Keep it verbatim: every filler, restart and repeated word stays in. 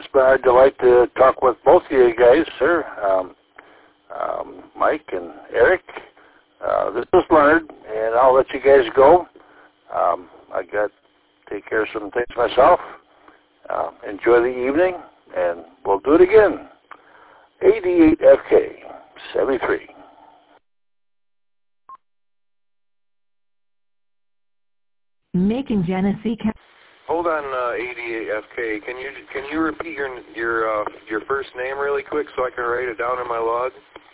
it's been a delight to talk with both of you guys, sir, um, um, Mike and Eric. Uh, this is Leonard, and I'll let you guys go. Um, I got to take care of some things myself. Uh, enjoy the evening, and we'll do it again. A D eight F K seventy-three. Making Genesee. Hold on, uh, A D eight F K. Can you can you repeat your your uh, your first name really quick so I can write it down in my log?